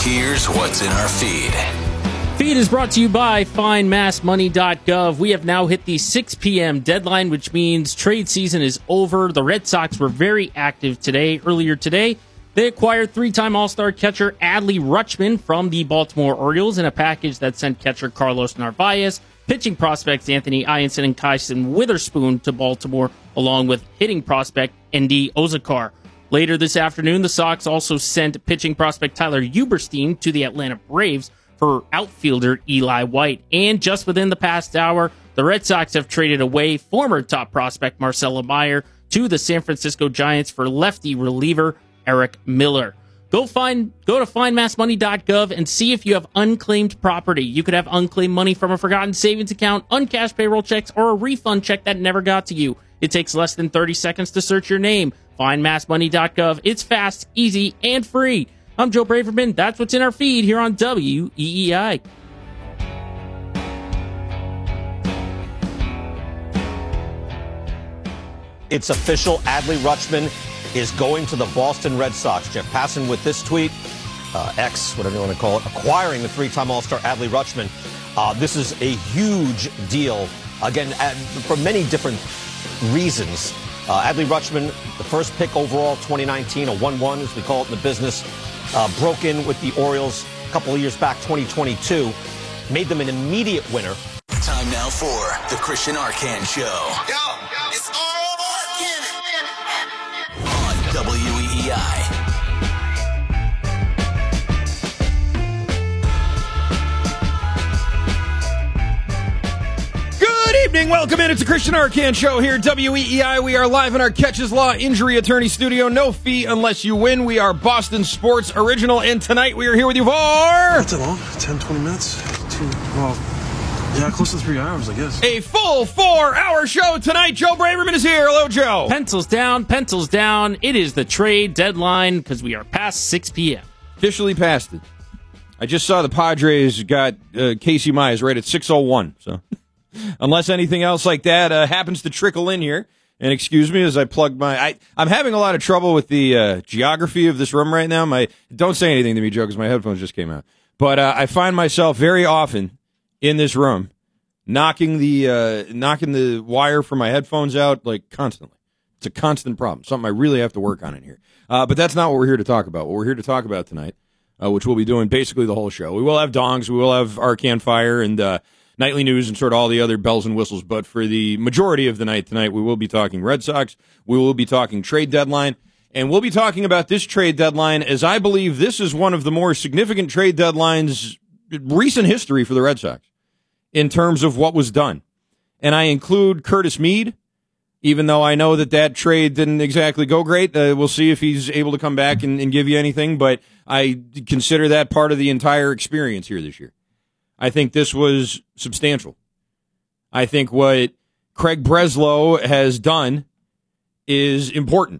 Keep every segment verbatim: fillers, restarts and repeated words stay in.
Here's what's in our feed. Feed is brought to you by find mass money dot gov. We have now hit the six p.m. deadline, which means trade season is over. The Red Sox were very active today. Earlier today, they acquired three-time All-Star catcher Adley Rutschman from the Baltimore Orioles in a package that sent catcher Carlos Narvaez, pitching prospects Anthony Ianson and Kyson Witherspoon to Baltimore, along with hitting prospect Endy Ozakar. Later this afternoon, the Sox also sent pitching prospect Tyler Huberstein to the Atlanta Braves for outfielder Eli White. And just within the past hour, the Red Sox have traded away former top prospect Marcelo Meyer to the San Francisco Giants for lefty reliever Eric Miller. Go find go to find mass money dot gov and see if you have unclaimed property. You could have unclaimed money from a forgotten savings account, uncashed payroll checks, or a refund check that never got to you. It takes less than thirty seconds to search your name. find mass money dot gov. It's fast, easy, and free. I'm Joe Braverman. That's what's in our feed here on W E E I. It's official. Adley Rutschman is going to the Boston Red Sox. Jeff Passan with this tweet, uh, X, whatever you want to call it, acquiring the three-time All-Star Adley Rutschman. Uh, this is a huge deal, again, uh, for many different reasons. Uh, Adley Rutschman, the first pick overall, twenty nineteen, a one one, as we call it in the business. Uh, broke in with the Orioles a couple of years back, twenty twenty-two. Made them an immediate winner. Time now for the Christian Arcand Show. Yo, it's all Arcand. On W E E I. Good evening. Welcome in. It's the Christian Arcand Show here at W E E I. We are live in our Catches Law Injury Attorney Studio. No fee unless you win. We are Boston Sports Original, and tonight we are here with you for... Not that long. ten, twenty minutes. Two, well, yeah, close to three hours, I guess. A full four-hour show tonight. Joe Braverman is here. Hello, Joe. Pencils down, pencils down. It is the trade deadline because we are past six p.m. Officially past it. I just saw the Padres got uh, Casey Mize right at six oh one, so... Unless anything else like that uh, happens to trickle in here. And excuse me as I plug my... I, I'm having a lot of trouble with the uh, geography of this room right now. My Don't say anything to me, Joe, because my headphones just came out. But uh, I find myself very often in this room knocking the uh, knocking the wire for my headphones out, like, constantly. It's a constant problem, something I really have to work on in here. Uh, but that's not what we're here to talk about. What we're here to talk about tonight, uh, which we'll be doing basically the whole show. We will have dongs, we will have Arcand Fire, and... Uh, nightly news and sort of all the other bells and whistles. But for the majority of the night tonight, we will be talking Red Sox. We will be talking trade deadline. And we'll be talking about this trade deadline as I believe this is one of the more significant trade deadlines in recent history for the Red Sox in terms of what was done. And I include Curtis Mead, even though I know that that trade didn't exactly go great. Uh, we'll see if he's able to come back and, and give you anything. But I consider that part of the entire experience here this year. I think this was substantial. I think what Craig Breslow has done is important.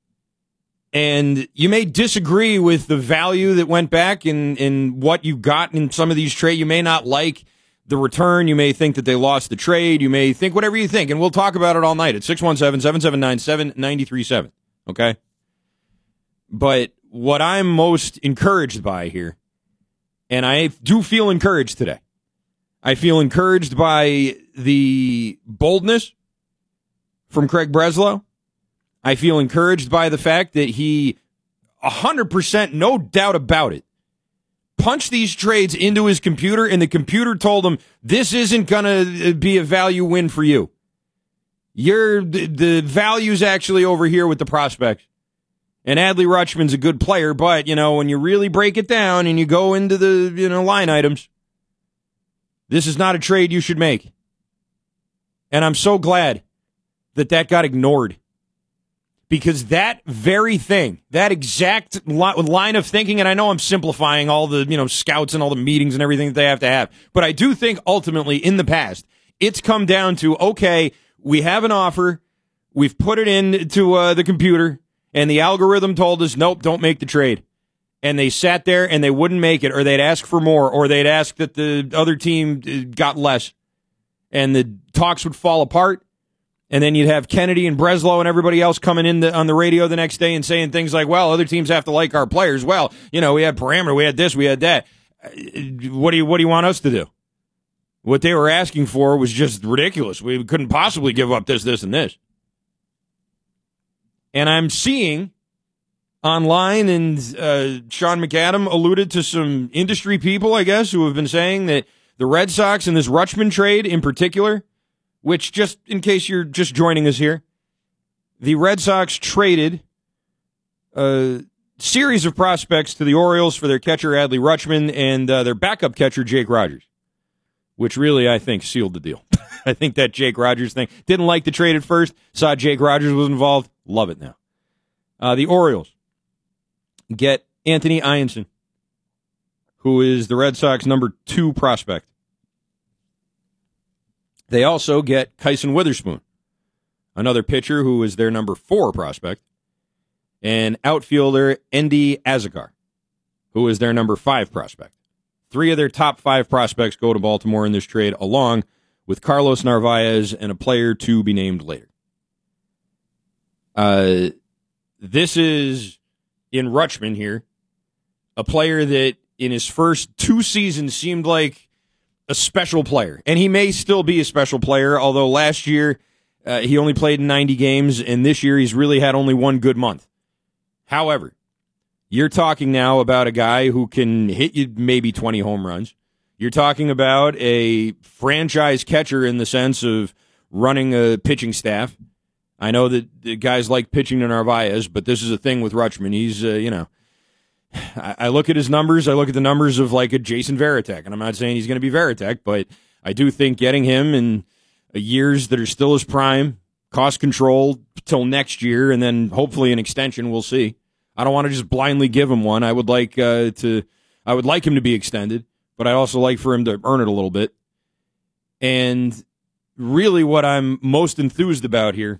And you may disagree with the value that went back in, in what you got in some of these trades. You may not like the return. You may think that they lost the trade. You may think whatever you think. And we'll talk about it all night at six one seven, seven seven nine, seven nine three seven. Okay? But what I'm most encouraged by here, and I do feel encouraged today. I feel encouraged by the boldness from Craig Breslow. I feel encouraged by the fact that he, one hundred percent, no doubt about it, punched these trades into his computer, and the computer told him, this isn't going to be a value win for you. You're, the, the value's actually over here with the prospects. And Adley Rutschman's a good player, but, you know, when you really break it down and you go into the, you know, line items, this is not a trade you should make. And I'm so glad that that got ignored. Because that very thing, that exact li- line of thinking, and I know I'm simplifying all the, you know, scouts and all the meetings and everything that they have to have, but I do think ultimately in the past, it's come down to, okay, we have an offer, we've put it into uh, the computer, and the algorithm told us, nope, don't make the trade. And they sat there and they wouldn't make it, or they'd ask for more, or they'd ask that the other team got less. And the talks would fall apart, And then you'd have Kennedy and Breslow and everybody else coming in the, on the radio the next day and saying things like, well, other teams have to like our players. Well, you know, we had parameter, we had this, we had that. What do you, what do you want us to do? What they were asking for was just ridiculous. We couldn't possibly give up this, this, and this. And I'm seeing online, and uh, Sean McAdam alluded to some industry people, I guess, who have been saying that the Red Sox and this Rutschman trade in particular, which, just in case you're just joining us here, the Red Sox traded a series of prospects to the Orioles for their catcher, Adley Rutschman, and uh, their backup catcher, Jake Rogers, which really, I think, sealed the deal. I think that Jake Rogers thing, didn't like the trade at first, saw Jake Rogers was involved, love it now. Uh, the Orioles get Anthony Ianson, who is the Red Sox number two prospect. They also get Kyson Witherspoon, another pitcher who is their number four prospect, and outfielder Endy Azekar, who is their number five prospect. Three of their top five prospects go to Baltimore in this trade, along with Carlos Narvaez and a player to be named later. Uh, this is, in Rutschman here, a player that in his first two seasons seemed like a special player. And he may still be a special player, although last year uh, he only played in ninety games, and this year he's really had only one good month. However, you're talking now about a guy who can hit you maybe twenty home runs. You're talking about a franchise catcher in the sense of running a pitching staff. I know that the guys like pitching to Narvaez, but this is a thing with Rutschman. He's, uh, you know, I, I look at his numbers. I look at the numbers of like a Jason Varitek, and I'm not saying he's going to be Varitek, but I do think getting him in years that are still his prime, cost controlled till next year, and then hopefully an extension, we'll see. I don't want to just blindly give him one. I would like uh, to, I would like him to be extended, but I'd also like for him to earn it a little bit. And really what I'm most enthused about here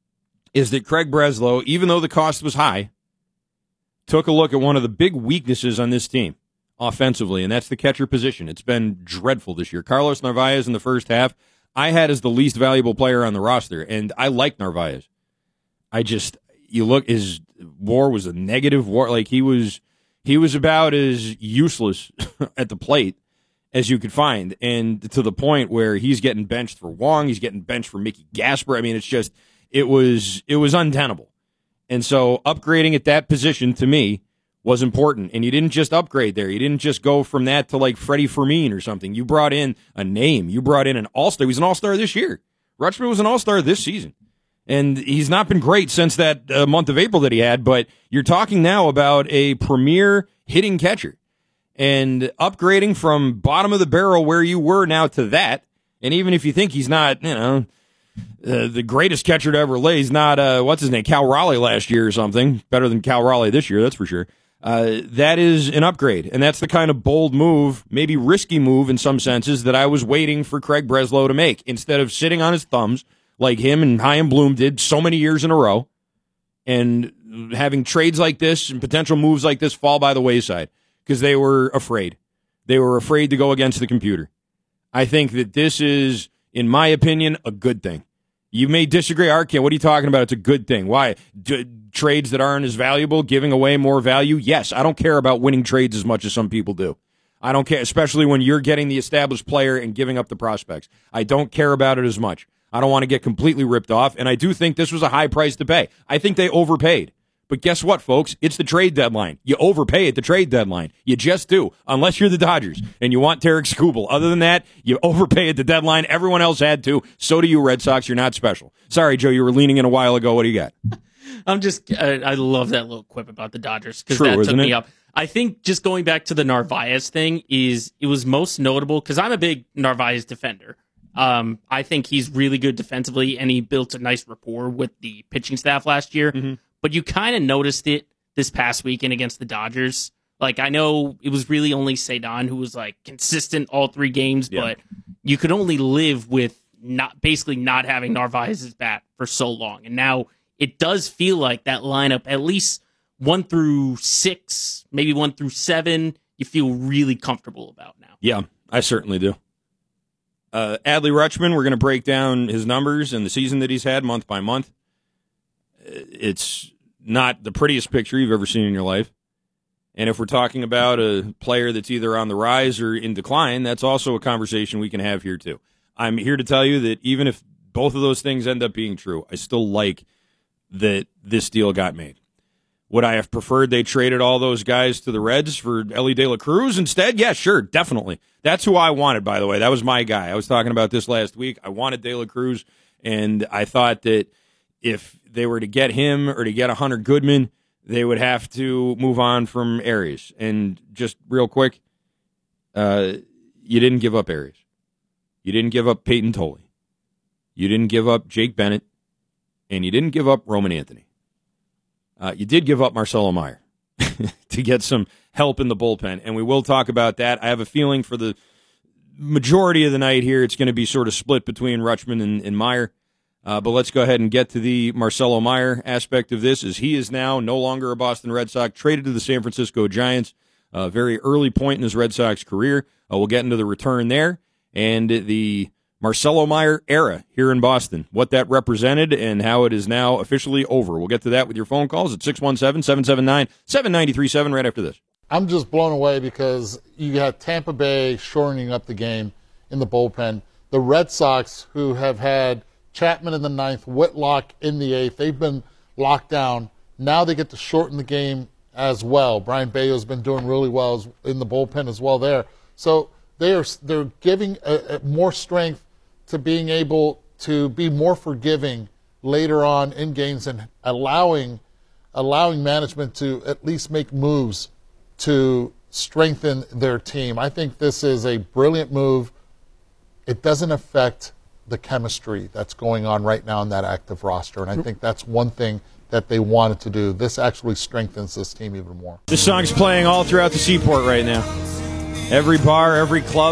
is that Craig Breslow, even though the cost was high, took a look at one of the big weaknesses on this team offensively, and that's the catcher position. It's been dreadful this year. Carlos Narvaez in the first half, I had as the least valuable player on the roster, and I like Narvaez. I just, you look, his WAR was a negative WAR. Like, he was, he was about as useless at the plate as you could find, and to the point where he's getting benched for Wong, he's getting benched for Mickey Gasper. I mean, it's just, it was, it was untenable. And so upgrading at that position, to me, was important. And you didn't just upgrade there. You didn't just go from that to like Freddie Fermin or something. You brought in a name. You brought in an all-star. He was an all-star this year. Rutschman was an all-star this season. And he's not been great since that uh, month of April that he had, but you're talking now about a premier hitting catcher. And upgrading from bottom of the barrel where you were now to that, and even if you think he's not, you know, Uh, the greatest catcher to ever lay. He's not, uh, what's his name, Cal Raleigh last year or something. Better than Cal Raleigh this year, that's for sure. Uh, that is an upgrade, and that's the kind of bold move, maybe risky move in some senses, that I was waiting for Craig Breslow to make. Instead of sitting on his thumbs like him and Chaim Bloom did so many years in a row, and having trades like this and potential moves like this fall by the wayside because they were afraid. They were afraid to go against the computer. I think that this is, in my opinion, a good thing. You may disagree, Arkin. What are you talking about? It's a good thing. Why? D- trades that aren't as valuable, giving away more value? Yes, I don't care about winning trades as much as some people do. I don't care, especially when you're getting the established player and giving up the prospects. I don't care about it as much. I don't want to get completely ripped off, and I do think this was a high price to pay. I think they overpaid. But guess what, folks? It's the trade deadline. You overpay at the trade deadline. You just do, unless you're the Dodgers and you want Tarek Skubal. Other than that, you overpay at the deadline. Everyone else had to. So do you, Red Sox. You're not special. Sorry, Joe, you were leaning in a while ago. What do you got? I'm just, I, I love that little quip about the Dodgers because True, that took isn't me it? up. I think just going back to the Narvaez thing is, it was most notable because I'm a big Narvaez defender. Um, I think he's really good defensively, and he built a nice rapport with the pitching staff last year. Mm-hmm. But you kind of noticed it this past weekend against the Dodgers. Like, I know it was really only Cedon who was like consistent all three games, yeah. But you could only live with not basically not having Narvaez's bat for so long. And now it does feel like that lineup, at least one through six, maybe one through seven, you feel really comfortable about now. Yeah, I certainly do. Uh, Adley Rutschman, we're going to break down his numbers and the season that he's had month by month. It's not the prettiest picture you've ever seen in your life. And if we're talking about a player that's either on the rise or in decline, that's also a conversation we can have here too. I'm here to tell you that even if both of those things end up being true, I still like that this deal got made. Would I have preferred they traded all those guys to the Reds for Elly De La Cruz instead? Yeah, sure, definitely. That's who I wanted, by the way. That was my guy. I was talking about this last week. I wanted De La Cruz, and I thought that if they were to get him or to get a Hunter Goodman, they would have to move on from Arias. And just real quick, uh, you didn't give up Arias. You didn't give up Peyton Tolley. You didn't give up Jake Bennett. And you didn't give up Roman Anthony. Uh, you did give up Marcelo Meyer to get some help in the bullpen, and we will talk about that. I have a feeling for the majority of the night here it's going to be sort of split between Rutschman and, and Meyer. Uh, but let's go ahead and get to the Marcelo Meyer aspect of this, as he is now no longer a Boston Red Sox, traded to the San Francisco Giants, a very early point in his Red Sox career. Uh, we'll get into the return there and the Marcelo Meyer era here in Boston, what that represented and how it is now officially over. We'll get to that with your phone calls at six one seven, seven seven nine, seven nine three seven right after this. I'm just blown away because you got Tampa Bay shortening up the game in the bullpen. The Red Sox, who have had Chapman in the ninth, Whitlock in the eighth, they've been locked down. Now they get to shorten the game as well. Brian Bayo's been doing really well in the bullpen as well there. So they are they're giving a, a more strength to being able to be more forgiving later on in games and allowing allowing management to at least make moves to strengthen their team. I think this is a brilliant move. It doesn't affect the chemistry that's going on right now in that active roster, and I think that's one thing that they wanted to do. This actually strengthens this team even more. This song's playing all throughout the Seaport right now. Every bar, every club.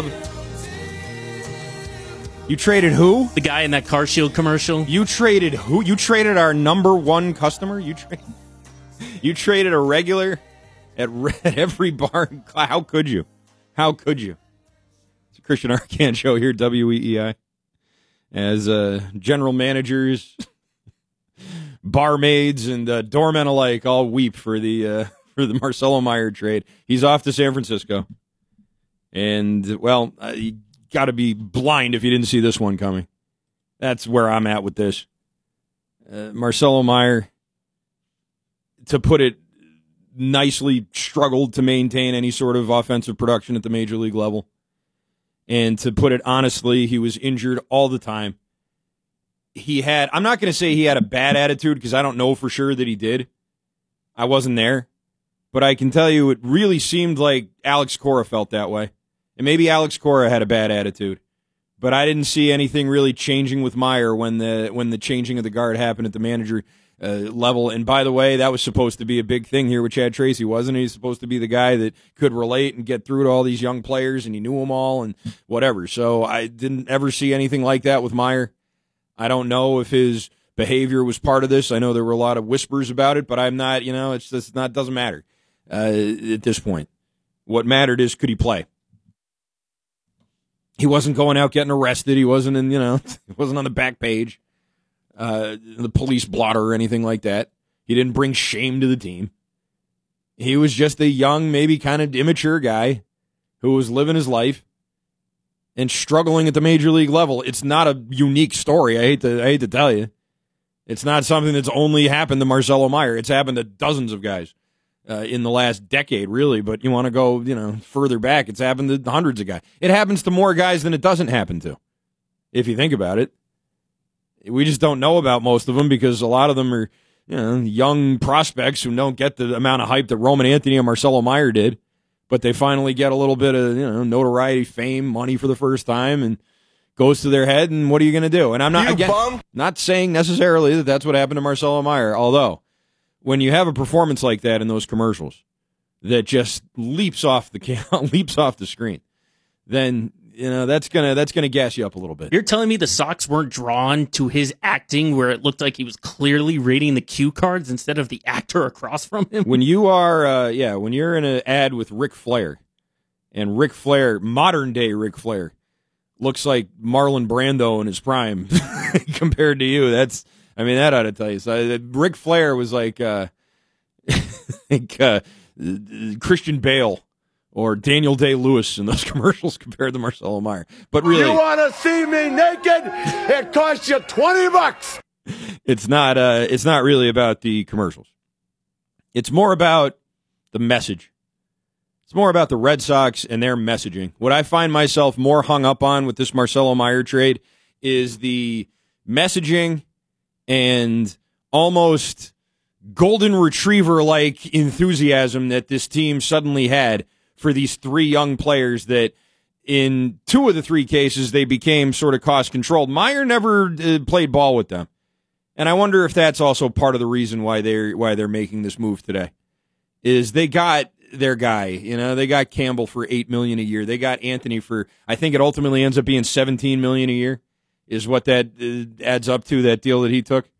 You traded who? The guy in that Car Shield commercial. You traded who? You traded our number one customer? You, tra- you traded a regular at, at every bar? How could you? How could you? It's a Christian Arcand show here at W E E I. As uh, general managers, barmaids, and uh, doormen alike all weep for the uh, for the Marcelo Meyer trade. He's off to San Francisco. And, well, uh, you got to be blind if you didn't see this one coming. That's where I'm at with this. Uh, Marcelo Meyer, to put it nicely, struggled to maintain any sort of offensive production at the major league level. And to put it honestly, he was injured all the time. He had, I'm not going to say he had a bad attitude because I don't know for sure that he did. I wasn't there. But I can tell you it really seemed like Alex Cora felt that way. And maybe Alex Cora had a bad attitude. But I didn't see anything really changing with Meyer when the when the changing of the guard happened at the manager uh, level. And by the way, that was supposed to be a big thing here with Chad Tracy, wasn't he? He's supposed to be the guy that could relate and get through to all these young players, and he knew them all and whatever. So I didn't ever see anything like that with Meyer. I don't know if his behavior was part of this. I know there were a lot of whispers about it, but I'm not, you know, it's just not, doesn't matter uh, at this point. What mattered is, could he play? He wasn't going out getting arrested. He wasn't in, you know, he wasn't on the back page, uh, the police blotter or anything like that. He didn't bring shame to the team. He was just a young, maybe kind of immature guy who was living his life and struggling at the major league level. It's not a unique story. I hate to, I hate to tell you. It's not something that's only happened to Marcelo Meyer. It's happened to dozens of guys uh, in the last decade, really. But you want to go, you know, further back, it's happened to hundreds of guys. It happens to more guys than it doesn't happen to, if you think about it. We just don't know about most of them because a lot of them are, you know, young prospects who don't get the amount of hype that Roman Anthony and Marcelo Meyer did. But they finally get a little bit of, you know, notoriety, fame, money for the first time, and goes to their head, and what are you going to do? And I'm not, You again, bum. not saying necessarily that that's what happened to Marcelo Meyer, although when you have a performance like that in those commercials that just leaps off the leaps off the screen, then, you know, that's gonna that's gonna gas you up a little bit. You're telling me the Sox weren't drawn to his acting where it looked like he was clearly reading the cue cards instead of the actor across from him? When you are, uh, yeah, when you're in an ad with Ric Flair, and Ric Flair, modern day Ric Flair, looks like Marlon Brando in his prime compared to you. That's, I mean, that ought to tell you. So uh, Ric Flair was like, uh, like uh, Christian Bale or Daniel Day-Lewis in those commercials compared to Marcelo Meyer. But really, you want to see me naked? It costs you twenty bucks. It's not. Uh, it's not really about the commercials. It's more about the message. It's more about the Red Sox and their messaging. What I find myself more hung up on with this Marcelo Meyer trade is the messaging and almost golden retriever-like enthusiasm that this team suddenly had for these three young players that in two of the three cases they became sort of cost-controlled. Meyer never uh, played ball with them. And I wonder if that's also part of the reason why they're why they're making this move today. Is they got their guy, you know, they got Campbell for eight million dollars a year. They got Anthony for, I think it ultimately ends up being seventeen million dollars a year is what that uh, adds up to, that deal that he took.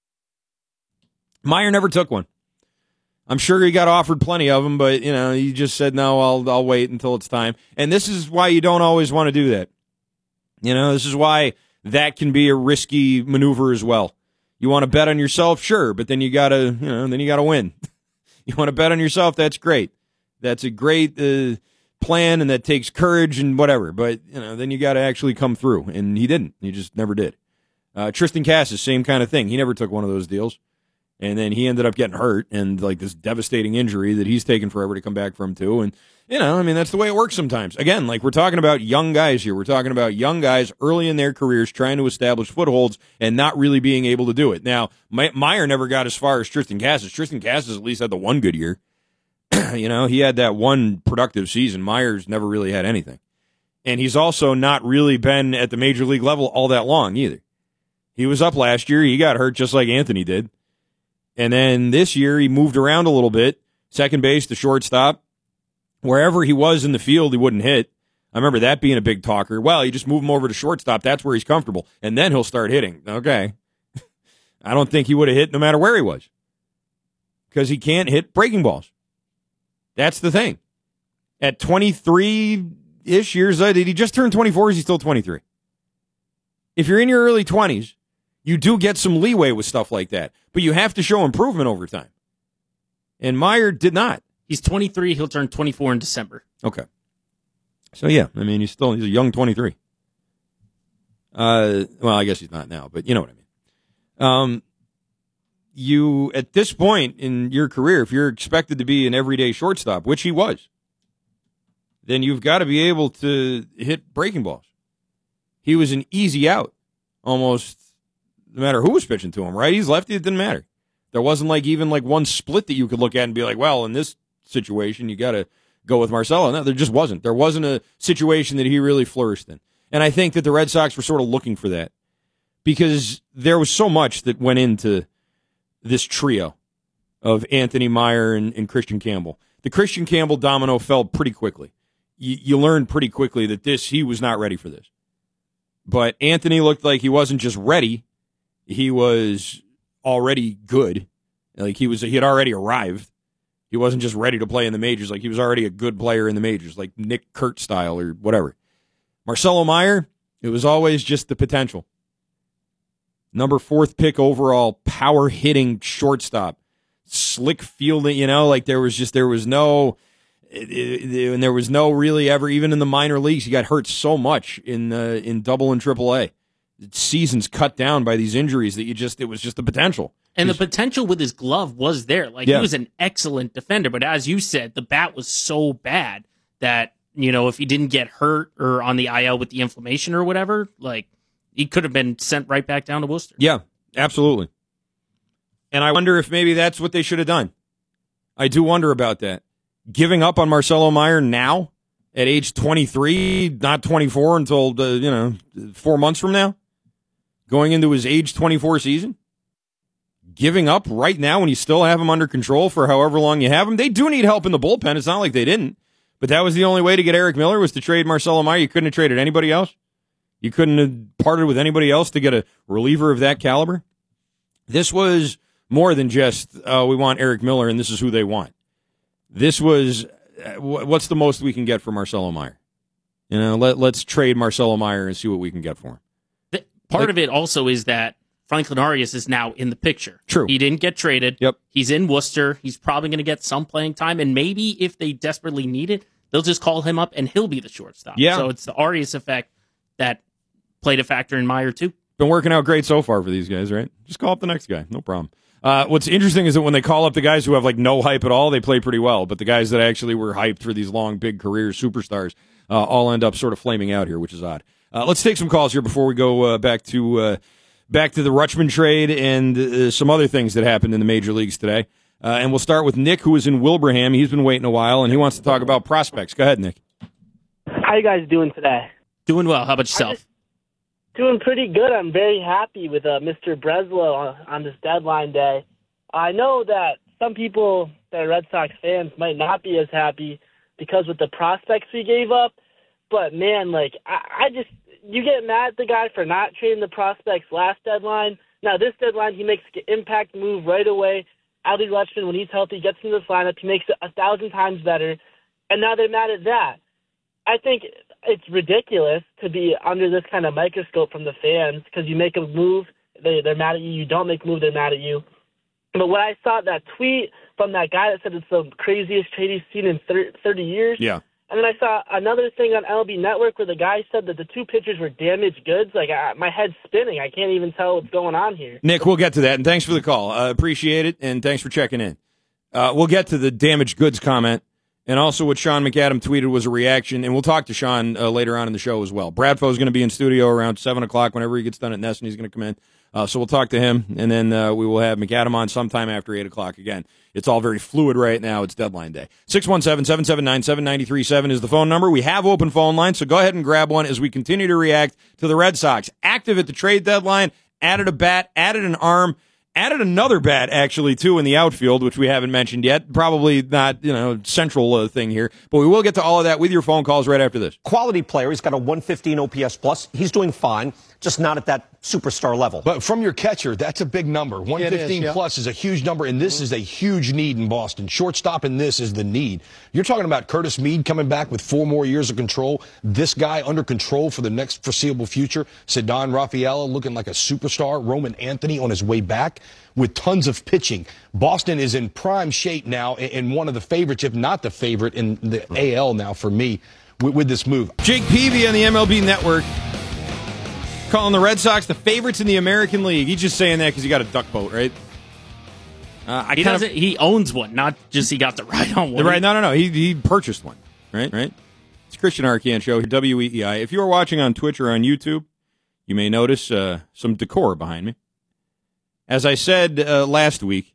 Meyer never took one. I'm sure he got offered plenty of them, but, you know, he just said, no, I'll I'll wait until it's time. And this is why you don't always want to do that. You know, this is why that can be a risky maneuver as well. You want to bet on yourself? Sure, but then you got to, you know, then you got to win. You want to bet on yourself? That's great. That's a great uh, plan, and that takes courage and whatever. But, you know, then you got to actually come through, and he didn't. He just never did. Uh, Tristan Casas, same kind of thing. He never took one of those deals. And then he ended up getting hurt and like this devastating injury that he's taken forever to come back from too. And, you know, I mean, that's the way it works sometimes. Again, like we're talking about young guys here. We're talking about young guys early in their careers trying to establish footholds and not really being able to do it. Now, Meyer never got as far as Tristan Casas. Tristan Casas at least had the one good year. You know, he had that one productive season. Meyer's never really had anything. And he's also not really been at the major league level all that long either. He was up last year. He got hurt just like Anthony did. And then this year, he moved around a little bit, second base to shortstop. Wherever he was in the field, he wouldn't hit. I remember that being a big talker. Well, you just move him over to shortstop. That's where he's comfortable. And then he'll start hitting. Okay. I don't think he would have hit no matter where he was because he can't hit breaking balls. That's the thing. At twenty-three-ish years old, did he just turn twenty-four or is he still twenty-three? If you're in your early twenties, you do get some leeway with stuff like that, but you have to show improvement over time. And Meyer did not. He's twenty-three. He'll turn twenty-four in December. Okay. So, yeah, I mean, he's still he's a young twenty-three. Uh, well, I guess he's not now, but you know what I mean. Um, you, at this point in your career, if you're expected to be an everyday shortstop, which he was, then you've got to be able to hit breaking balls. He was an easy out, almost. No matter who was pitching to him, right? He's lefty, it didn't matter. There wasn't like even like one split that you could look at and be like, well, in this situation, you got to go with Marcelo. No, there just wasn't. There wasn't a situation that he really flourished in. And I think that the Red Sox were sort of looking for that because there was so much that went into this trio of Anthony Meyer and, and Christian Campbell. The Christian Campbell domino fell pretty quickly. You, you learned pretty quickly that this, he was not ready for this. But Anthony looked like he wasn't just ready. He was already good. Like he was, he had already arrived. He wasn't just ready to play in the majors. Like he was already a good player in the majors, like Nick Kurt style or whatever. Marcelo Meyer, it was always just the potential. Number fourth pick overall, power hitting shortstop, slick fielding. You know, like there was just there was no, it, it, and there was no really ever even in the minor leagues. He got hurt so much in uh, in Double and Triple A. Seasons cut down by these injuries that you just, it was just the potential. And He's, the potential with his glove was there. Like, yeah. He was an excellent defender, but as you said, the bat was so bad that, you know, if he didn't get hurt or on the I L with the inflammation or whatever, like, he could have been sent right back down to Worcester. Yeah, absolutely. And I wonder if maybe that's what they should have done. I do wonder about that. Giving up on Marcelo Meyer now at age twenty-three, not twenty-four until, uh, you know, four months from now? Going into his age twenty-four season? Giving up right now when you still have him under control for however long you have him? They do need help in the bullpen. It's not like they didn't. But that was the only way to get Eric Miller was to trade Marcelo Meyer. You couldn't have traded anybody else? You couldn't have parted with anybody else to get a reliever of that caliber? This was more than just, uh, we want Eric Miller and this is who they want. This was, uh, what's the most we can get for Marcelo Meyer? You know, let, let's trade Marcelo Meyer and see what we can get for him. The, part like, of it also is that Franklin Arias is now in the picture. True. He didn't get traded. Yep. He's in Worcester. He's probably going to get some playing time, and maybe if they desperately need it, they'll just call him up and he'll be the shortstop. Yeah. So it's the Arias effect that played a factor in Meyer, too. Been working out great so far for these guys, right? Just call up the next guy. No problem. Uh, what's interesting is that when they call up the guys who have like no hype at all, they play pretty well. But the guys that actually were hyped for these long, big careers, superstars, uh, all end up sort of flaming out here, which is odd. Uh, let's take some calls here before we go uh, back to uh, back to the Rutschman trade and uh, some other things that happened in the major leagues today. Uh, and we'll start with Nick, who is in Wilbraham. He's been waiting a while, and he wants to talk about prospects. Go ahead, Nick. How you guys doing today? Doing well. How about yourself? Doing pretty good. I'm very happy with uh, Mister Breslow on, on this deadline day. I know that some people that are Red Sox fans might not be as happy because with the prospects we gave up, but man, like I, I just you get mad at the guy for not trading the prospects last deadline. Now this deadline, he makes an impact move right away. Adley Rutschman, when he's healthy, gets into this lineup. He makes it a thousand times better, and now they're mad at that. I think it's ridiculous to be under this kind of microscope from the fans because you make a move, they, they're mad at you. You don't make a move, they're mad at you. But when I saw that tweet from that guy that said it's the craziest trade he's seen in thirty years, yeah. And then I saw another thing on L B Network where the guy said that the two pitchers were damaged goods. Like, I, my head's spinning. I can't even tell what's going on here. Nick, we'll get to that, and thanks for the call. Uh, appreciate it, and thanks for checking in. Uh, we'll get to the damaged goods comment, and also what Sean McAdam tweeted was a reaction, and we'll talk to Sean uh, later on in the show as well. Bradfo is going to be in studio around seven o'clock whenever he gets done at Ness, and he's going to come in. Uh, so we'll talk to him, and then uh, we will have McAdam on sometime after eight o'clock again. It's all very fluid right now. It's deadline day. six one seven, seven seven nine, seven nine three seven is the phone number. We have open phone lines, so go ahead and grab one as we continue to react to the Red Sox. Active at the trade deadline, added a bat, added an arm, added another bat, actually, too, in the outfield, which we haven't mentioned yet. Probably not, you know, central uh, thing here. But we will get to all of that with your phone calls right after this. Quality player. He's got a one fifteen O P S plus. He's doing fine, just not at that superstar level. But from your catcher, that's a big number. one fifteen is, yeah. plus is a huge number, and this mm-hmm. is a huge need in Boston. Shortstop in this is the need. You're talking about Curtis Mead coming back with four more years of control. This guy under control for the next foreseeable future. Ceddanne Rafaela looking like a superstar. Roman Anthony on his way back with tons of pitching. Boston is in prime shape now and one of the favorites, if not the favorite, in the A L now for me with, with this move. Jake Peavy on the M L B Network calling the Red Sox the favorites in the American League. He's just saying that because he got a duck boat, right? Uh, I he kind doesn't. of, he owns one, not just he got the right on one. Right? No, no, no. He he purchased one. Right, right. It's Christian Arcand Show, W E E I. If you are watching on Twitch or on YouTube, you may notice uh, some decor behind me. As I said uh, last week,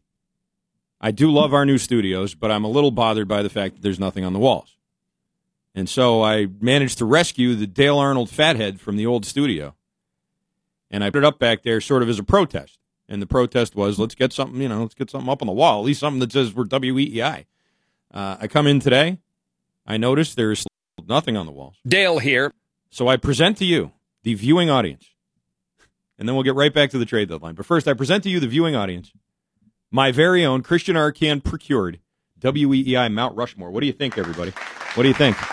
I do love our new studios, but I'm a little bothered by the fact that there's nothing on the walls. And so I managed to rescue the Dale Arnold fathead from the old studio. And I put it up back there sort of as a protest. And the protest was, let's get something, you know, let's get something up on the wall, at least something that says we're W E E I. Uh, I come in today. I notice there's nothing on the walls. Dale here. So I present to you, the viewing audience. And then we'll get right back to the trade deadline. But first, I present to you, the viewing audience, my very own Christian Arcand procured W E E I Mount Rushmore. What do you think, everybody? What do you think?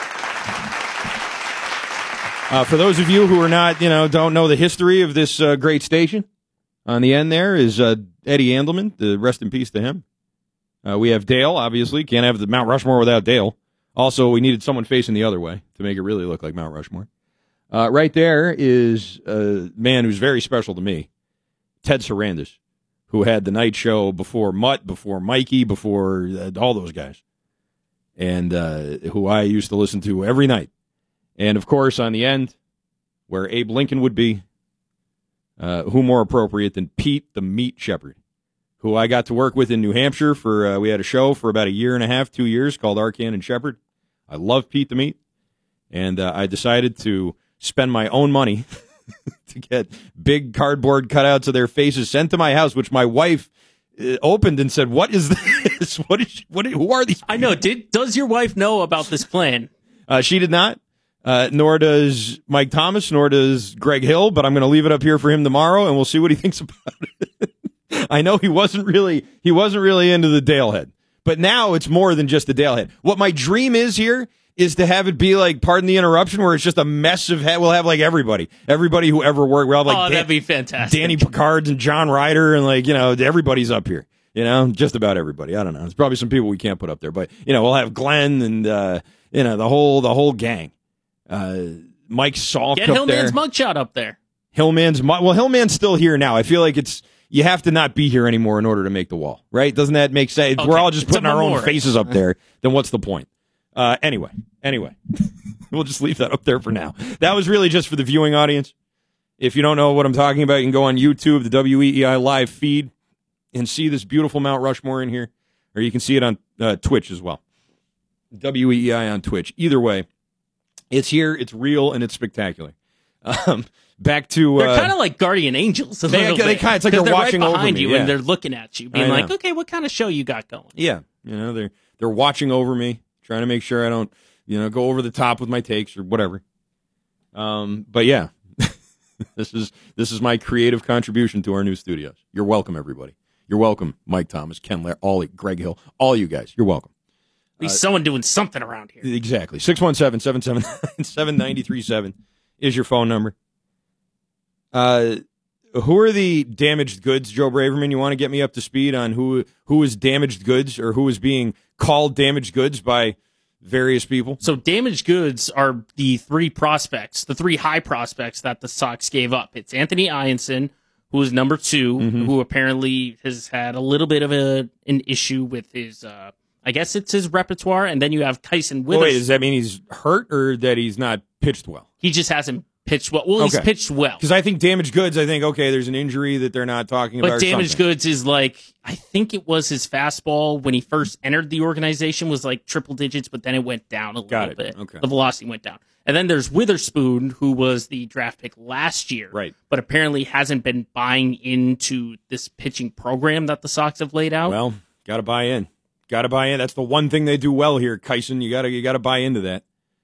Uh, for those of you who are not, you know, don't know the history of this uh, great station, on the end there is uh, Eddie Andelman. The rest in peace to him. Uh, we have Dale, obviously. Can't have the Mount Rushmore without Dale. Also, we needed someone facing the other way to make it really look like Mount Rushmore. Uh, right there is a man who's very special to me, Ted Sarandis, who had the night show before Mutt, before Mikey, before uh, all those guys, and uh, who I used to listen to every night. And, of course, on the end, where Abe Lincoln would be, uh, who more appropriate than Pete the Meat Shepherd, who I got to work with in New Hampshire for, uh, we had a show for about a year and a half, two years, called Arcand and Shepherd. I love Pete the Meat, and uh, I decided to spend my own money to get big cardboard cutouts of their faces sent to my house, which my wife uh, opened and said, "What is this? What is? What? Who are these people?" I know. Did does your wife know about this plan? Uh, she did not. Uh, nor does Mike Thomas, nor does Greg Hill. But I'm going to leave it up here for him tomorrow, and we'll see what he thinks about it. I know he wasn't really he wasn't really into the Dale head, but now it's more than just the Dale head. What my dream is here is to have it be like, pardon the interruption, where it's just a mess of, we'll have like everybody, everybody who ever worked. We'll have like oh, Dan- that'd be fantastic. Danny Picards and John Ryder and like, you know, everybody's up here. You know, just about everybody. I don't know. There's probably some people we can't put up there, but you know, we'll have Glenn and uh, you know, the whole the whole gang. Uh, Mike Salk Get up Hillman's there. mugshot up there. Hillman's mu- well, Hillman's still here now. I feel like it's you have to not be here anymore in order to make the wall, right? Doesn't that make sense? Okay. We're all just It's a putting our own memorial. faces up there. Then what's the point? Uh, anyway, anyway, we'll just leave that up there for now. That was really just for the viewing audience. If you don't know what I'm talking about, you can go on YouTube, the W E E I live feed, and see this beautiful Mount Rushmore in here, or you can see it on uh, Twitch as well. W E E I on Twitch. Either way, it's here, it's real, and it's spectacular. Um, back to They're uh, kind of like guardian angels. A They- little they bit. kinda- it's like 'Cause they're they're watching right over behind me, you yeah. and they're looking at you, being I like, know. "Okay, what kind of show you got going?" yeah, you know, they're they're watching over me, trying to make sure I don't, you know, go over the top with my takes or whatever. Um, but yeah, this is this is my creative contribution to our new studios. You're welcome, everybody. You're welcome, Mike Thomas, Ken Lair, all Greg Hill, all you guys. You're welcome. At least someone doing something around here. Exactly. six one seven, seven seven nine, seven nine three seven is your phone number. Uh, who are the damaged goods, Joe Braverman? You want to get me up to speed on who who is damaged goods or who is being called damaged goods by various people? So damaged goods are the three prospects, the three high prospects that the Sox gave up. It's Anthony Ianson, who is number two, Mm-hmm. who apparently has had a little bit of a an issue with his, uh, I guess it's his repertoire. And then you have Kyson Wait, Withers. does that mean he's hurt or that he's not pitched well? He just hasn't pitched well. Well, he's Okay. pitched well. Because I think damaged goods, I think, okay, there's an injury that they're not talking about. But or damaged something. goods is like, I think it was his fastball when he first entered the organization was like triple digits, but then it went down a Got little it. bit. Okay. The velocity went down. And then there's Witherspoon, who was the draft pick last year, Right. but apparently hasn't been buying into this pitching program that the Sox have laid out. Well, got to buy in. Got to buy in. That's the one thing they do well here, Kyson. You got to you got to buy into that.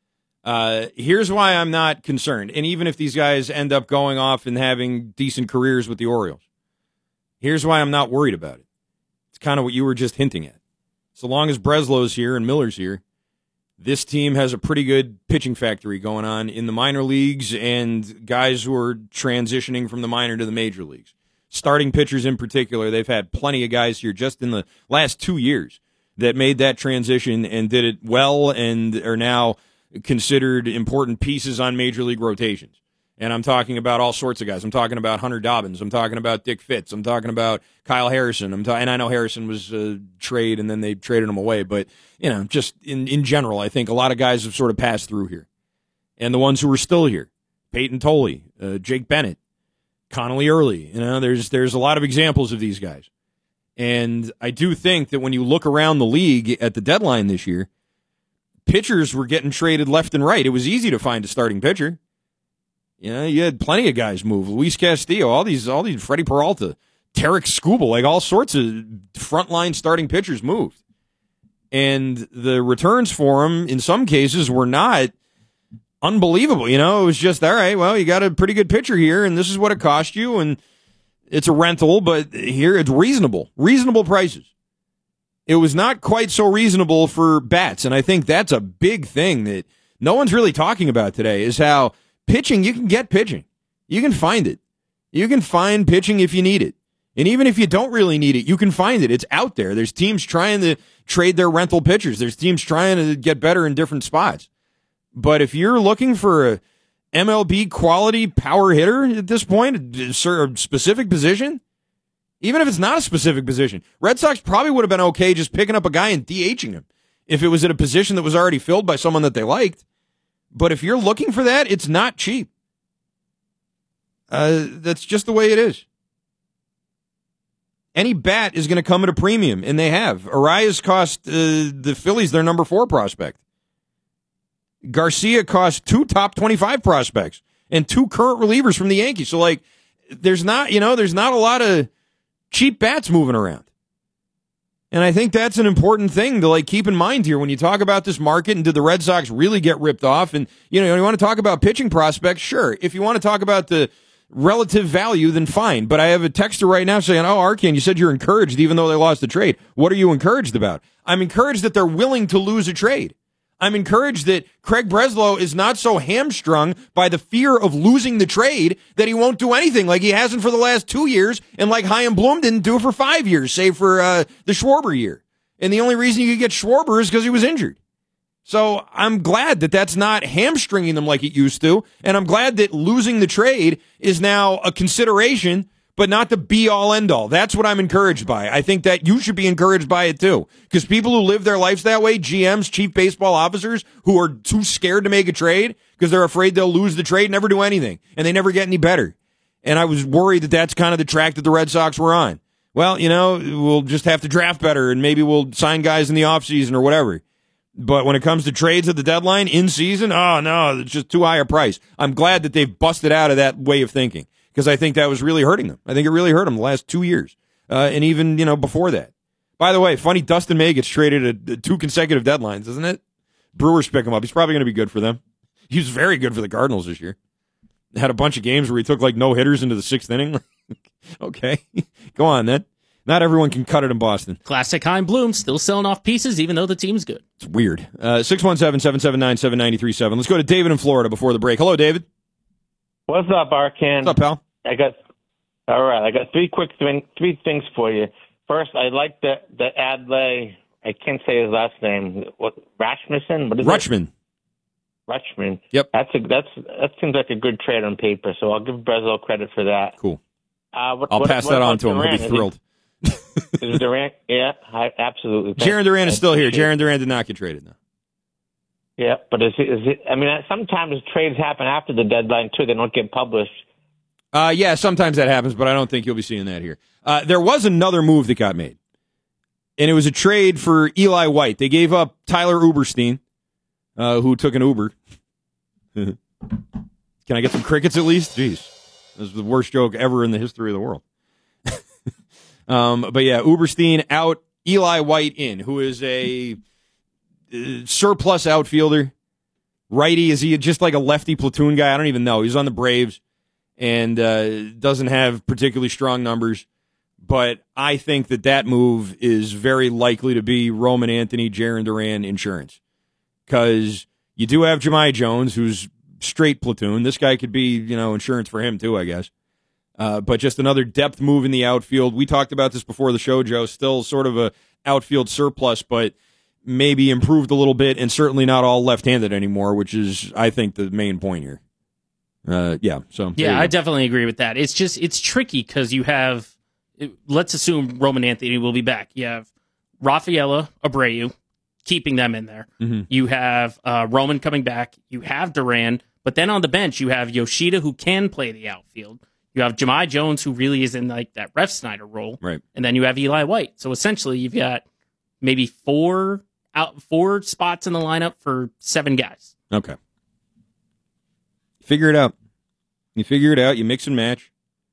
Uh, here's why I'm not concerned. And even if these guys end up going off and having decent careers with the Orioles, here's why I'm not worried about it. It's kind of what you were just hinting at. So long as Breslow's here and Miller's here, this team has a pretty good pitching factory going on in the minor leagues and guys who are transitioning from the minor to the major leagues. Starting pitchers in particular, they've had plenty of guys here just in the last two years that made that transition and did it well and are now considered important pieces on major league rotations. And I'm talking about all sorts of guys. I'm talking about Hunter Dobbins. I'm talking about Dick Fitz. I'm talking about Kyle Harrison. I'm ta- and I know Harrison was a trade and then they traded him away. But, you know, just in, in general, I think a lot of guys have sort of passed through here. And the ones who are still here, Peyton Tolley, uh, Jake Bennett, Connolly Early. You know, there's there's a lot of examples of these guys. And I do think that when you look around the league at the deadline this year, pitchers were getting traded left and right. It was easy to find a starting pitcher. You know, you had plenty of guys move. Luis Castillo, all these, all these, Freddie Peralta, Tarek Skubal, like all sorts of frontline starting pitchers moved. And the returns for them, in some cases, were not unbelievable. You know, it was just, all right, well, you got a pretty good pitcher here, and this is what it cost you, and it's a rental, but here it's reasonable, reasonable prices. It was not quite so reasonable for bats, and I think that's a big thing that no one's really talking about today is how pitching, you can get pitching. You can find it. You can find pitching if you need it. And even if you don't really need it, you can find it. It's out there. There's teams trying to trade their rental pitchers. There's teams trying to get better in different spots. But if you're looking for a M L B quality power hitter at this point, a specific position, even if it's not a specific position, Red Sox probably would have been okay just picking up a guy and DHing him if it was at a position that was already filled by someone that they liked. But if you're looking for that, it's not cheap. Uh, that's just the way it is. Any bat is going to come at a premium, and they have. Arias cost uh, the Phillies their number four prospect. Garcia cost two top twenty-five prospects and two current relievers from the Yankees. So, like, there's not, you know, there's not a lot of cheap bats moving around. And I think that's an important thing to, like, keep in mind here when you talk about this market and did the Red Sox really get ripped off? And, you know, you want to talk about pitching prospects? Sure. If you want to talk about the relative value, then fine. But I have a texter right now saying, oh, Arcane, you said you're encouraged even though they lost the trade. What are you encouraged about? I'm encouraged that they're willing to lose a trade. I'm encouraged that Craig Breslow is not so hamstrung by the fear of losing the trade that he won't do anything like he hasn't for the last two years and like Chaim Bloom didn't do for five years, save for uh, the Schwarber year. And the only reason you could get Schwarber is because he was injured. So I'm glad that that's not hamstringing them like it used to, and I'm glad that losing the trade is now a consideration, but not the be-all, end-all. That's what I'm encouraged by. I think that you should be encouraged by it, too, because people who live their lives that way, G Ms, chief baseball officers, who are too scared to make a trade because they're afraid they'll lose the trade, never do anything, and they never get any better. And I was worried that that's kind of the track that the Red Sox were on. Well, you know, we'll just have to draft better, and maybe we'll sign guys in the offseason or whatever. But when it comes to trades at the deadline, in season, oh, no, it's just too high a price. I'm glad that they've busted out of that way of thinking because I think that was really hurting them. I think it really hurt them the last two years uh, and even, you know, before that. By the way, funny, Dustin May gets traded at two consecutive deadlines, isn't it? Brewers pick him up. He's probably going to be good for them. He was very good for the Cardinals this year. Had a bunch of games where he took, like, no-hitters into the sixth inning. Okay, go on then. Not everyone can cut it in Boston. Classic Chaim Bloom, still selling off pieces even though the team's good. It's weird. Uh, six one seven, seven seven nine, seven nine three seven. Let's go to David in Florida before the break. Hello, David. What's up, Arcan? What's up, pal? I got all right. I got three quick thing, three things for you. First, I like the the Adley. I can't say his last name. What Rasmussen? What is Rutschman. It? Rutschman. Yep. That's a that's that seems like a good trade on paper. So I'll give Breslow credit for that. Cool. Uh, what, I'll what, pass what that on to him. Durant? He'll be thrilled. Is Durant? Yeah, I, absolutely. Jaron Durant is still here. Jaron Durant did not get traded, though. Yeah, but is it, is it? I mean, sometimes trades happen after the deadline too. They don't get published. Uh, yeah, sometimes that happens, but I don't think you'll be seeing that here. Uh, there was another move that got made, and it was a trade for Eli White. They gave up Tyler Uberstein, uh, who took an Uber. Can I get some crickets at least? Jeez, this is the worst joke ever in the history of the world. Um, but yeah, Uberstein out, Eli White in, who is a uh, surplus outfielder. Righty, is he just like a lefty platoon guy? I don't even know. He's on the Braves and uh, doesn't have particularly strong numbers. But I think that that move is very likely to be Roman Anthony, Jaron Duran insurance. Because you do have Jahmai Jones, who's straight platoon. This guy could be, you know, insurance for him too, I guess. Uh, but just another depth move in the outfield. We talked about this before the show, Joe. Still sort of a outfield surplus, but maybe improved a little bit and certainly not all left-handed anymore, which is, I think, the main point here. Uh, yeah, so. Yeah, I definitely agree with that. It's just, it's tricky because you have, let's assume Roman Anthony will be back. You have Rafaela Abreu, keeping them in there. Mm-hmm. You have uh, Roman coming back. You have Duran, but then on the bench, you have Yoshida, who can play the outfield. You have Jahmai Jones, who really is in like that Ref Snyder role, right? And then you have Eli White. So essentially, you've got maybe four out four spots in the lineup for seven guys. Okay, figure it out. You figure it out. You mix and match.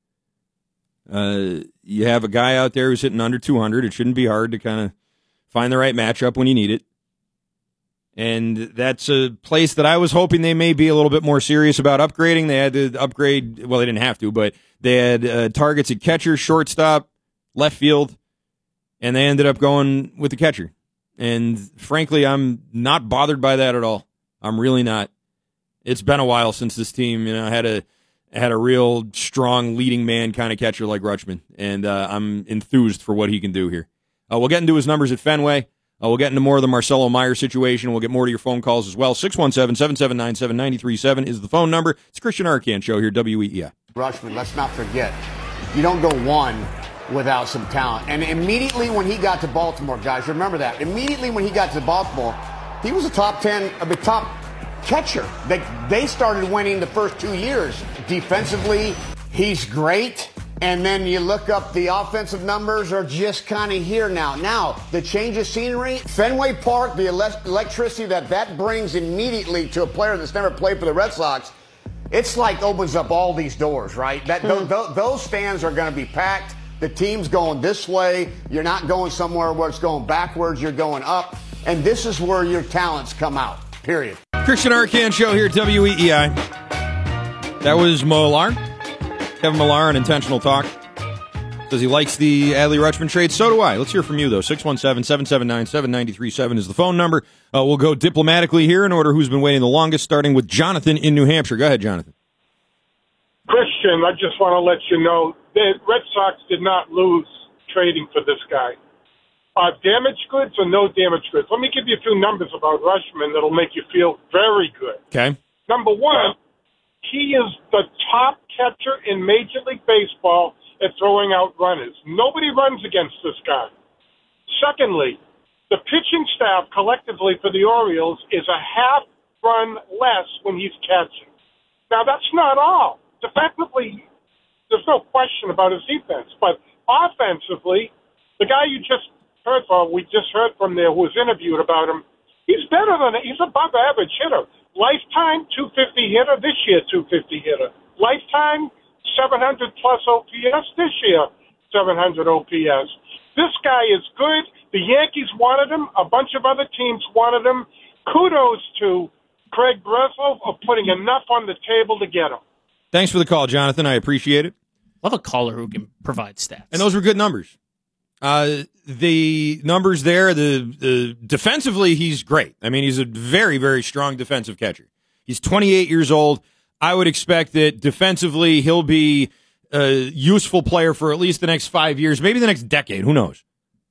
Uh, you have a guy out there who's hitting under two hundred. It shouldn't be hard to kind of find the right matchup when you need it. And that's a place that I was hoping they may be a little bit more serious about upgrading. They had to upgrade, well, they didn't have to, but they had uh, targets at catcher, shortstop, left field, and they ended up going with the catcher. And frankly, I'm not bothered by that at all. I'm really not. It's been a while since this team, you know, had a had a real strong leading man kind of catcher like Rutschman, and uh, I'm enthused for what he can do here. Uh, we'll get into his numbers at Fenway. Uh, we'll get into more of the Marcelo Meyer situation. We'll get more to your phone calls as well. six one seven, seven seven nine, seven nine three seven is the phone number. It's Christian Arcand Show here, W E E I. Rutschman, let's not forget, you don't go one without some talent. And immediately when he got to Baltimore, guys, remember that. Immediately when he got to Baltimore, he was a top ten, a top catcher. They, they started winning the first two years. Defensively, he's great. And then you look up the offensive numbers are just kind of here now. Now, the change of scenery, Fenway Park, the ele- electricity that that brings immediately to a player that's never played for the Red Sox, it's like opens up all these doors, right? That th- th- Those stands are going to be packed. The team's going this way. You're not going somewhere where it's going backwards. You're going up. And this is where your talents come out, period. Christian Arcand Show here at W E E I. That was Millar. Kevin Millar on Intentional Talk. Because he likes the Adley Rutschman trade. So do I. Let's hear from you, though. six one seven, seven seven nine, seven nine three seven is the phone number. Uh, we'll go diplomatically here in order who's been waiting the longest, starting with Jonathan in New Hampshire. Go ahead, Jonathan. Christian, I just want to let you know the Red Sox did not lose trading for this guy. Uh, damaged goods or no damaged goods? Let me give you a few numbers about Rutschman that'll make you feel very good. Okay. Number one, he is the top catcher in Major League Baseball at throwing out runners. Nobody runs against this guy. Secondly, the pitching staff collectively for the Orioles is a half run less when he's catching. Now, that's not all. Defensively, there's no question about his defense. But offensively, the guy you just heard from, we just heard from there who was interviewed about him, he's better than, he's above average hitter. Lifetime two fifty hitter, this year two fifty hitter. Lifetime seven hundred plus O P S, this year seven hundred O P S. This guy is good. The Yankees wanted him. A bunch of other teams wanted him. Kudos to Craig Breslow for putting enough on the table to get him. Thanks for the call, Jonathan. I appreciate it. Love a caller who can provide stats. And those were good numbers. Uh, the numbers there, the, the defensively, he's great. I mean, he's a very, very strong defensive catcher. He's twenty-eight years old. I would expect that defensively he'll be a useful player for at least the next five years, maybe the next decade. Who knows?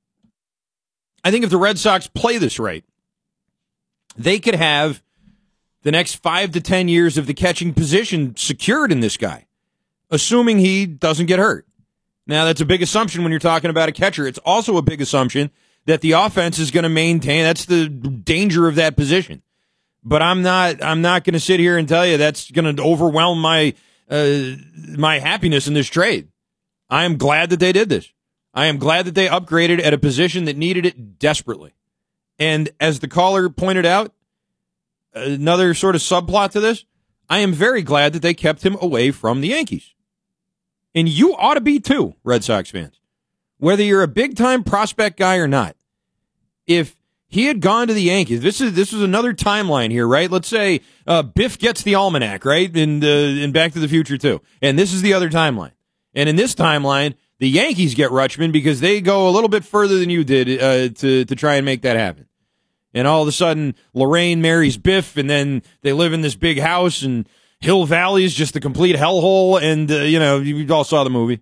I think if the Red Sox play this right, they could have the next five to ten years of the catching position secured in this guy, assuming he doesn't get hurt. Now, that's a big assumption when you're talking about a catcher. It's also a big assumption that the offense is going to maintain. That's the danger of that position. But I'm not. I'm not going to sit here and tell you that's going to overwhelm my uh, my happiness in this trade. I am glad that they did this. I am glad that they upgraded at a position that needed it desperately. And as the caller pointed out, another sort of subplot to this, I am very glad that they kept him away from the Yankees. And you ought to be too, Red Sox fans. Whether you're a big-time prospect guy or not. If he had gone to the Yankees, this is this is another timeline here, right? Let's say uh, Biff gets the almanac, right? In, uh, in Back to the Future too. And this is the other timeline. And in this timeline, the Yankees get Rutschman because they go a little bit further than you did uh, to, to try and make that happen. And all of a sudden, Lorraine marries Biff, and then they live in this big house, and Hill Valley is just a complete hellhole, and, uh, you know, you all saw the movie.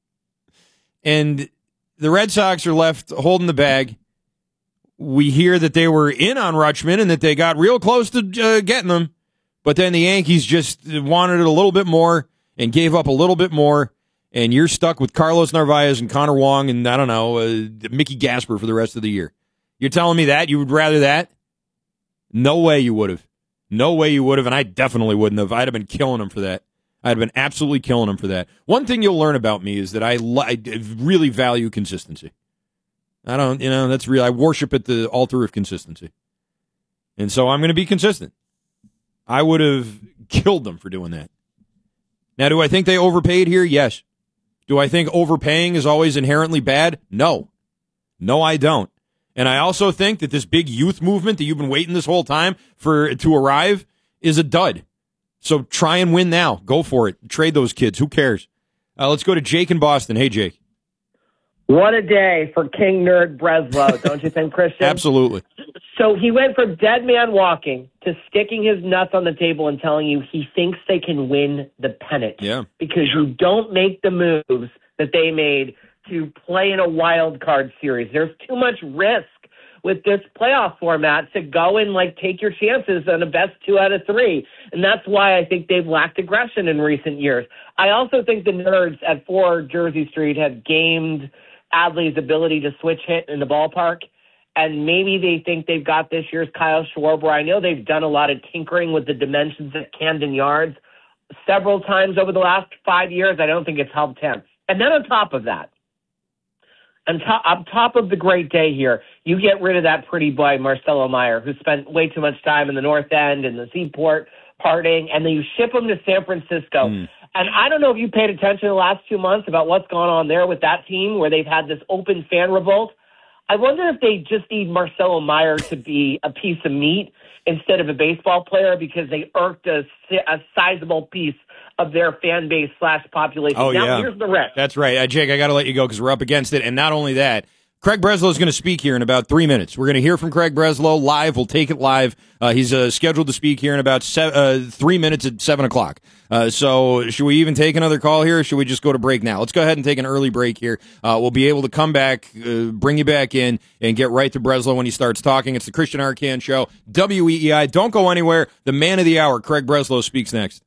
And the Red Sox are left holding the bag. We hear that they were in on Rutschman and that they got real close to uh, getting them, but then the Yankees just wanted it a little bit more and gave up a little bit more, and you're stuck with Carlos Narvaez and Connor Wong and, I don't know, uh, Mickey Gasper for the rest of the year. You're telling me that? You would rather that? No way you would have. No way you would have, and I definitely wouldn't have. I'd have been killing him for that. I'd have been absolutely killing him for that. One thing you'll learn about me is that I, I really value consistency. I don't, you know, that's real. I worship at the altar of consistency. And so I'm going to be consistent. I would have killed them for doing that. Now, do I think they overpaid here? Yes. Do I think overpaying is always inherently bad? No. No, I don't. And I also think that this big youth movement that you've been waiting this whole time for to arrive is a dud. So try and win now. Go for it. Trade those kids. Who cares? Uh, let's go to Jake in Boston. Hey, Jake. What a day for King Nerd Breslow, don't you think, Christian? Absolutely. So he went from dead man walking to sticking his nuts on the table and telling you he thinks they can win the pennant. Yeah. Because you don't make the moves that they made to play in a wild card series. There's too much risk with this playoff format to go and like take your chances on a best two out of three. And that's why I think they've lacked aggression in recent years. I also think the Nerds at four Jersey Street have gamed Adley's ability to switch hit in the ballpark. And maybe they think they've got this year's Kyle Schwarber. I know they've done a lot of tinkering with the dimensions at Camden Yards several times over the last five years. I don't think it's helped him. And then on top of that, On top, on top of the great day here, you get rid of that pretty boy, Marcelo Meyer, who spent way too much time in the North End and the Seaport partying, and then you ship him to San Francisco. Mm. And I don't know if you paid attention the last two months about what's gone on there with that team where they've had this open fan revolt. I wonder if they just need Marcelo Meyer to be a piece of meat instead of a baseball player because they irked a, a sizable piece of their fan base slash population. Oh, now, yeah. here's the rest. That's right. Uh, Jake, I got to let you go because we're up against it. And not only that, Craig Breslow is going to speak here in about three minutes. We're going to hear from Craig Breslow live. We'll take it live. Uh, he's uh, scheduled to speak here in about se- uh, three minutes at seven o'clock. Uh, so should we even take another call here, or should we just go to break now? Let's go ahead and take an early break here. Uh, we'll be able to come back, uh, bring you back in, and get right to Breslow when he starts talking. It's the Christian Arcand Show, W E E I. Don't go anywhere. The man of the hour, Craig Breslow, speaks next.